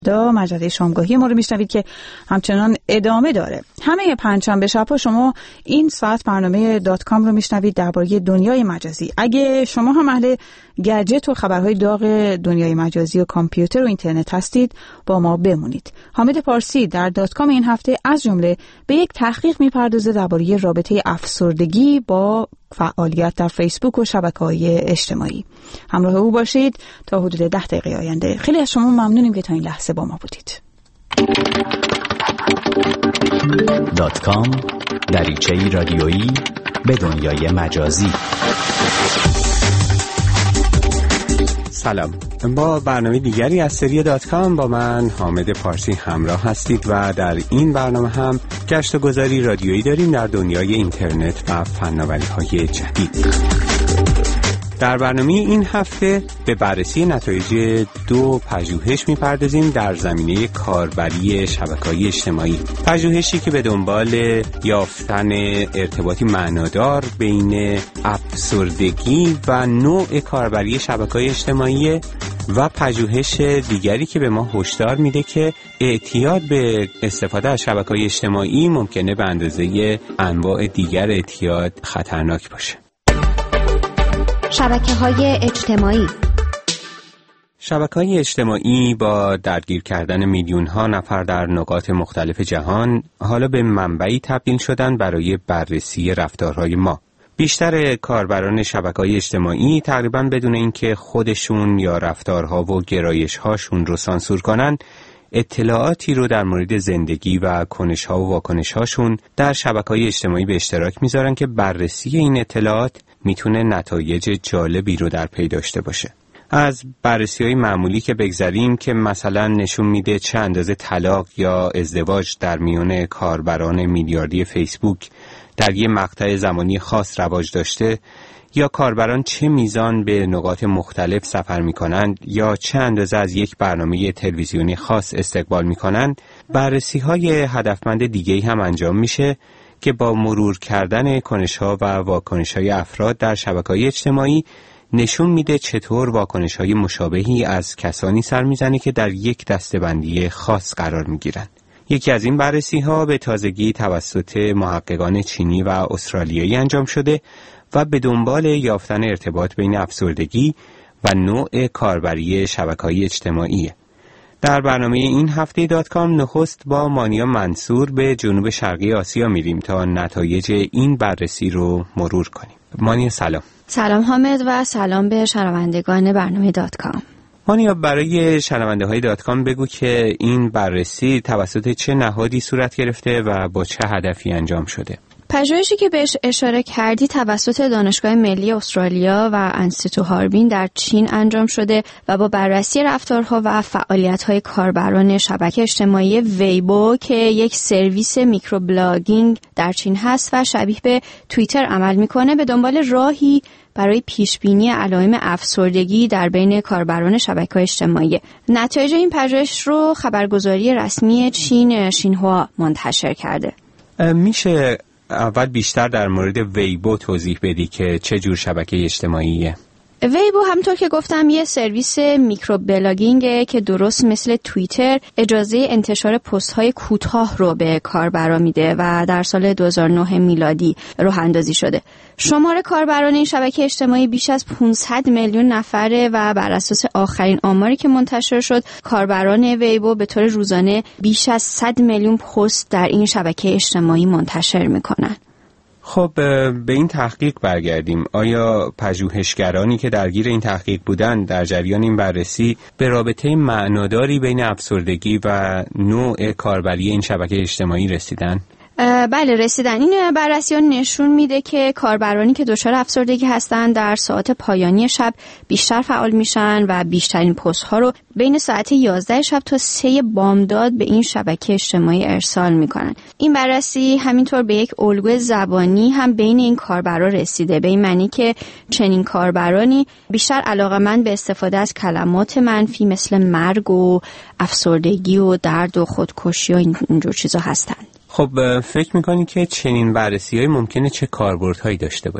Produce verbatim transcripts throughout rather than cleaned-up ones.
دا مجله شامگاهی ما رو میشنوید که همچنان ادامه داره. همه پنجشنبه شب‌ها شما این ساعت برنامه دات کام رو میشنوید درباره دنیای مجازی. اگه شما هم اهل گجت و خبرهای داغ دنیای مجازی و کامپیوتر و اینترنت هستید، با ما بمونید. حامد پارسی در دات کام این هفته از جمله به یک تحقیق میپردازه درباره رابطه افسردگی با فعالیت در فیسبوک و شبکه‌های اجتماعی. همراه او باشید تا حدود ده دقیقه آینده. خیلی از شما ممنونیم که تا این لحظه با ما بودید. دات کام، دریچه‌ای رادیویی به دنیای مجازی. سلام، با برنامه دیگری از سری دات کام با من حامد پارسی همراه هستید و در این برنامه هم گشت و گذاری رادیویی داریم در دنیای اینترنت و فناوری‌های جدید. در برنامه این هفته به بررسی نتایج دو پژوهش می‌پردازیم در زمینه کاربری شبکه‌های اجتماعی. پژوهشی که به دنبال یافتن ارتباطی معنادار بین افسردگی و نوع کاربری شبکه‌های اجتماعی و پژوهش دیگری که به ما هشدار میده که اعتیاد به استفاده از شبکه‌های اجتماعی ممکنه به اندازه انواع دیگر اعتیاد خطرناک باشه. شبکه‌های اجتماعی شبکه‌های اجتماعی با درگیر کردن میلیون‌ها نفر در نقاط مختلف جهان حالا به منبعی تبدیل شدن برای بررسی رفتارهای ما. بیشتر کاربران شبکه‌های اجتماعی تقریباً بدون اینکه خودشون یا رفتارها و گرایش‌هاشون رو سانسور کنن، اطلاعاتی رو در مورد زندگی و کنش‌ها و واکنش‌هاشون در شبکه‌های اجتماعی به اشتراک میذارن که بررسی این اطلاعات میتونه نتایج جالبی رو در پی داشته باشه. از بررسی‌های معمولی که بگذریم که مثلا نشون میده چه اندازه طلاق یا ازدواج در میان کاربران میلیاردی فیسبوک در یک مقطع زمانی خاص رواج داشته، یا کاربران چه میزان به نقاط مختلف سفر میکنند یا چه اندازه از یک برنامه تلویزیونی خاص استقبال میکنند، بررسی‌های هدفمند دیگه‌ای هم انجام میشه که با مرور کردن کنش‌ها و واکنش‌های افراد در شبکه‌های اجتماعی نشون میده چطور واکنش‌های مشابهی از کسانی سر میزنه که در یک دسته‌بندی خاص قرار میگیرن. یکی از این بررسی‌ها به تازگی توسط محققان چینی و استرالیایی انجام شده و به دنبال یافتن ارتباط بین افسردگی و نوع کاربری شبکه‌های اجتماعی. در برنامه این هفته دات کام نخست با مانیا منصور به جنوب شرقی آسیا میریم تا نتایج این بررسی رو مرور کنیم. مانیا سلام. سلام حامد و سلام به شنوندگان برنامه دات کام. مانیا، برای شنونده های دات کام بگو که این بررسی توسط چه نهادی صورت گرفته و با چه هدفی انجام شده؟ پژوهشی که بهش اشاره کردی توسط دانشگاه ملی استرالیا و انستیتو هاربین در چین انجام شده و با بررسی رفتارها و فعالیت‌های کاربران شبکه اجتماعی ویبو که یک سرویس میکروبلاگینگ در چین هست و شبیه به توییتر عمل میکنه به دنبال راهی برای پیشبینی علائم افسردگی در بین کاربران شبکه‌های اجتماعی. نتایج این پژوهش رو خبرگزاری رسمی چین شینهوا منتشر کرده. میشه اول بیشتر در مورد ویبو توضیح بدی که چه جور شبکه اجتماعیه؟ ویبو همطور که گفتم یه سرویس میکروبلاگینگه که درست مثل توییتر اجازه انتشار پست‌های کوتاه رو به کاربران میده و در سال دو هزار و نه میلادی راه اندازی شده. شمار کاربران این شبکه اجتماعی بیش از پانصد میلیون نفره و بر اساس آخرین آماری که منتشر شد، کاربران ویبو به طور روزانه بیش از صد میلیون پست در این شبکه اجتماعی منتشر میکنن. خب به این تحقیق برگردیم. آیا پژوهشگرانی که درگیر این تحقیق بودند در جریان این بررسی به رابطه معناداری بین افسردگی و نوع کاربری این شبکه اجتماعی رسیدن؟ بله رسیدن. این بررسی ها نشون میده که کاربرانی که دچار افسردگی هستن در ساعات پایانی شب بیشتر فعال میشن و بیشترین پست ها رو بین ساعت یازده شب تا سه بامداد به این شبکه اجتماعی ارسال میکنن. این بررسی همینطور به یک الگوی زبانی هم بین این کاربرا رسیده، به این معنی که چنین کاربرانی بیشتر علاقه‌مند به استفاده از کلمات منفی مثل مرگ و افسردگی و درد و خودکشی و اینجور چیزا هستن. خب فکر میکنی که چنین بررسی‌های ممکنه چه کاربردهایی داشته باشه؟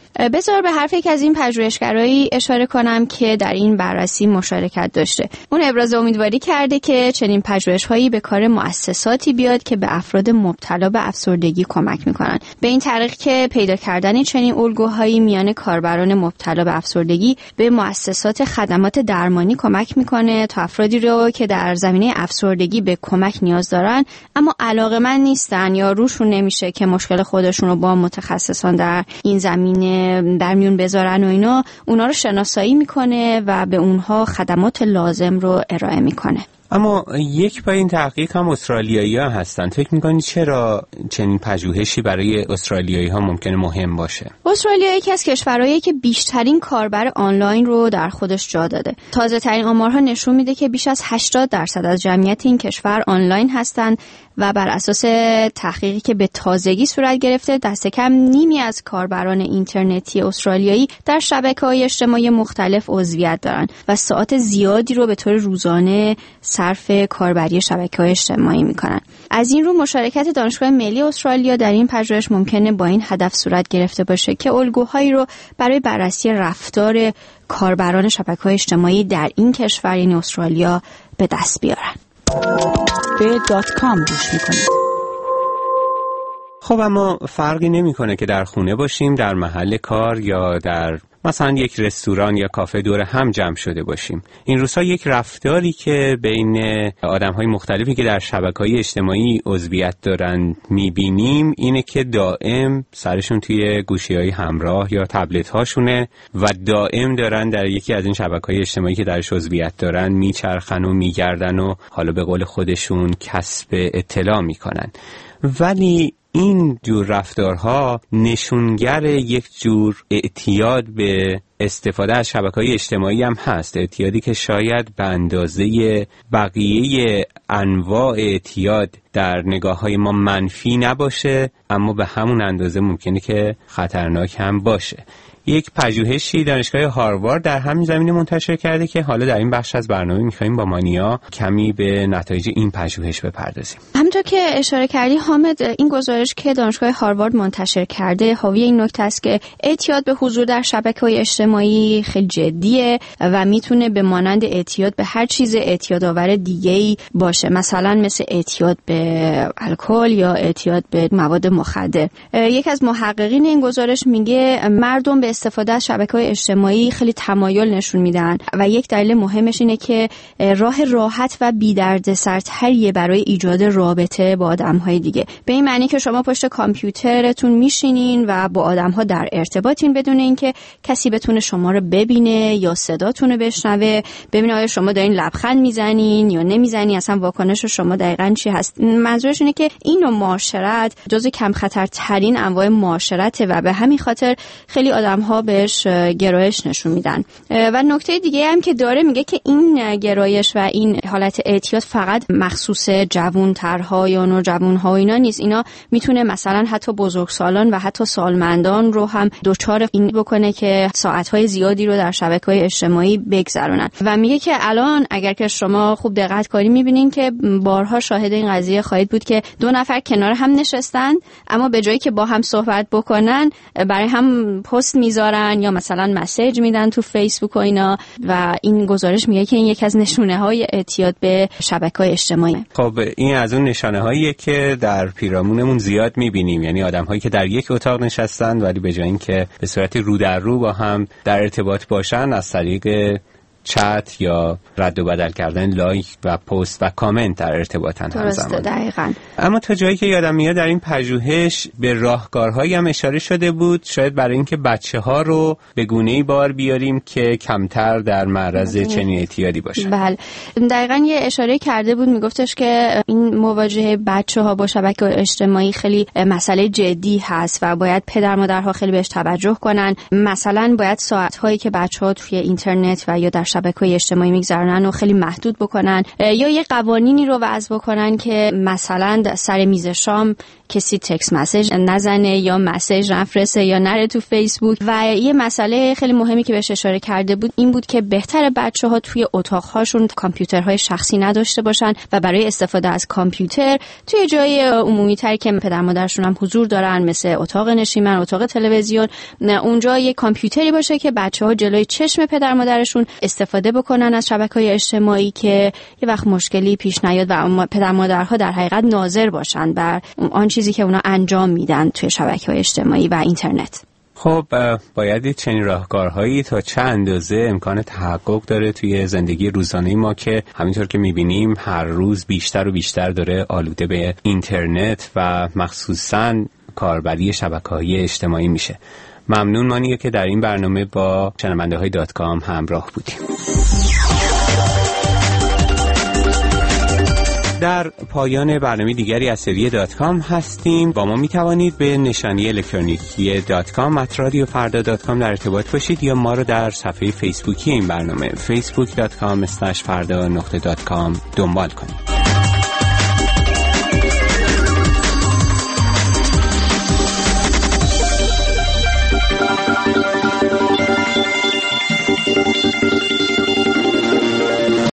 بذار به حرف یکی از این پژوهشگرایی اشاره کنم که در این بررسی مشارکت داشته. اون ابراز امیدواری کرده که چنین پژوهش‌هایی به کار مؤسساتی بیاد که به افراد مبتلا به افسردگی کمک می‌کنن. به این طریق که پیدا کردن چنین الگوهایی میان کاربران مبتلا به افسردگی به مؤسسات خدمات درمانی کمک می‌کنه تا افرادی رو که در زمینه افسردگی به کمک نیاز دارن اما علاقه‌مند نیستن یا روشون نمیشه که مشکل خودشون رو با متخصصان در این زمینه در میون بذارن و اینا، اونا رو شناسایی میکنه و به اونها خدمات لازم رو ارائه میکنه. اما یک با این تحقیق هم استرالیایی‌ها هستن. فکر می‌کنی چرا چنین پژوهشی برای استرالیایی‌ها ممکنه مهم باشه؟ استرالیا یکی از کشورهایی که بیشترین کاربر آنلاین رو در خودش جا داده. تازه‌ترین آمارها نشون میده که بیش از هشتاد درصد از جمعیت این کشور آنلاین هستند و بر اساس تحقیقی که به تازگی صورت گرفته دست کم نیمی از کاربران اینترنتی استرالیایی در شبکه‌های اجتماعی مختلف عضویت دارند و ساعات زیادی رو به طور روزانه صرف کاربری شبکه‌های اجتماعی می‌کنند. از این رو مشارکت دانشگاه ملی استرالیا در این پژوهش ممکنه با این هدف صورت گرفته باشه که الگوهایی رو برای بررسی رفتار کاربران شبکه‌های اجتماعی در این کشور یعنی استرالیا به دست بیارن. به دات کام گوش میکنید. خب اما فرقی نمیکنه که در خونه باشیم، در محل کار یا در مثلا یک رستوران یا کافه دور هم جمع شده باشیم. این روزها یک رفتاری که بین آدم‌های مختلفی که در شبکه‌های اجتماعی عضویت دارن می‌بینیم اینه که دائم سرشون توی گوشی‌های همراه یا تبلت‌هاشونه و دائم دارن در یکی از این شبکه‌های اجتماعی که درش عضویت دارن میچرخن و میگردن و حالا به قول خودشون کسب اطلاع میکنن. ولی این جور رفتارها نشونگر یک جور اعتیاد به استفاده از شبکه‌های اجتماعی هم هست، اعتیادی که شاید به اندازه بقیه انواع اعتیاد در نگاه‌های ما منفی نباشه اما به همون اندازه ممکنه که خطرناک هم باشه. یک پژوهشی دانشگاه هاروارد در همین زمینه منتشر کرده که حالا در این بخش از برنامه می‌خوایم با مانیا کمی به نتایج این پژوهش بپردازیم. همونطور که اشاره کردی حامد، این گزارش که دانشگاه هاروارد منتشر کرده حاوی این نکته است که اعتیاد به حضور در شبکه‌های اجتماعی خیلی جدیه و میتونه به مانند اعتیاد به هر چیز اعتیادآور دیگه‌ای باشه، مثلا مثل اعتیاد به الکل یا اعتیاد به مواد مخدر. یک از محققین این گزارش میگه مردم به استفاده از شبکه‌های اجتماعی خیلی تمایل نشون میدن و یک دلیل مهمش اینه که راه راحت و بی‌دردسرتریه برای ایجاد رابطه با آدم‌های دیگه. به این معنی که شما پشت کامپیوترتون میشینین و با آدم‌ها در ارتباطین بدون اینکه کسی بتونه شما رو ببینه یا صداتون رو بشنوه، ببینه آیا شما دارین لبخند میزنین یا نمیزنین، اصلا واکنش شما دقیقاً چی هست. منظورش اینه که این نوع معاشرت جزو کم خطرترین انواع معاشرته و به همین خاطر خیلی آدم‌ها بهش گرایش نشون میدن. و نکته دیگه هم که داره میگه که این گرایش و این حالت اعتیاد فقط مخصوص جوان‌ترها یا نوجوان‌ها و اینا نیست، اینا میتونه مثلا حتی بزرگسالان و حتی سالمندان رو هم دچار این بکنه که ساعت‌های زیادی رو در شبکه‌های اجتماعی بگذرونن. و میگه که الان اگر که شما خوب دقت کنید میبینین که بارها شاهد این قضیه خواهید بود که دو نفر کنار هم نشستن اما به جایی که با هم صحبت بکنن برای هم پست میذارن یا مثلا مسیج میدن تو فیسبوک و اینا و این گزارش میگه که این یکی از نشونه‌های اعتیاد به شبکه‌های اجتماعی. خب این از اون نشانه‌هاییه که در پیرامونمون زیاد میبینیم، یعنی آدم‌هایی که در یک اتاق نشستن ولی به جای اینکه به صورت رو در رو با هم در ارتباط باشن از طریق چت یا رد و بدل کردن لایک و پست و کامنت در ارتباطن همزمان. درسته، دقیقاً. اما تا جایی که یادم میاد در این پژوهش به راهکارهایی هم اشاره شده بود، شاید برای اینکه بچه‌ها رو به گونه‌ای بار بیاریم که کمتر در معرض چنین اعتیادی باشن. بله، دقیقاً یه اشاره کرده بود، میگفتش که این مواجهه بچه‌ها با شبکه‌های اجتماعی خیلی مسئله جدی هست و باید پدر مادرها خیلی بهش توجه کنن. مثلا باید ساعت‌هایی که بچه‌ها توی اینترنت و یا در شبکه‌های اجتماعی میگذرونن و خیلی محدود بکنن یا یه قوانینی رو وضع بکنن که مثلا سر میز شام کسی تکست مسیج نزنه یا مسیج نفرسته یا نره تو فیسبوک. و یه مسئله خیلی مهمی که بهش اشاره کرده بود این بود که بهتره بچه‌ها توی اتاق‌هاشون کامپیوترهای شخصی نداشته باشن و برای استفاده از کامپیوتر توی جای عمومی تر که پدر مادرشون هم حضور دارن، مثل اتاق نشیمن، اتاق تلویزیون، اونجا یه کامپیوتری باشه که بچه‌ها جلوی چشم پدر مادرشون استفاده بکنن از شبکه‌های اجتماعی که یه وقت مشکلی پیش نیاد و پدر مادرها در حقیقت ناظر باشن بر آن چیزی که اونا انجام میدن توی شبکه‌های اجتماعی و اینترنت. خب باید چنین راهکارهایی تا چه اندازه امکان تحقق داره توی زندگی روزانه ما که همینطور که میبینیم هر روز بیشتر و بیشتر داره آلوده به اینترنت و مخصوصاً کاربری شبکه‌های اجتماعی میشه. ممنون مانیه که در این برنامه با شنونده های دات کام همراه بودیم. در پایان برنامه دیگری از سری دات کام هستیم. با ما می توانید به نشانی الکترونیکی دات کام ات رادیو فردا دات کام در ارتباط باشید یا ما رو در صفحه فیسبوکی این برنامه فیسبوک دات کام اسلش فردا نقطه دات کام دنبال کنید.